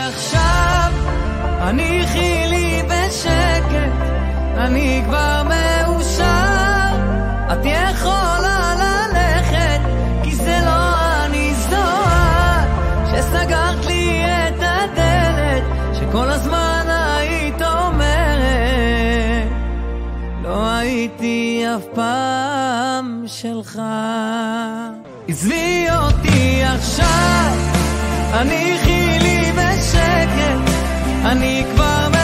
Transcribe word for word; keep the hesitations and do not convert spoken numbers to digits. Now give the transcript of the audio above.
עכשיו, הניחי לי בשקט, אני כבר מאושר. את יכולה ללכת, כי זה לא אני זוהר שסגרת לי את הדלת, שכל הזמן היית אומרת לא הייתי אף פעם שלך. עזבי אותי עכשיו, הניחי לי בשקט, אני כבר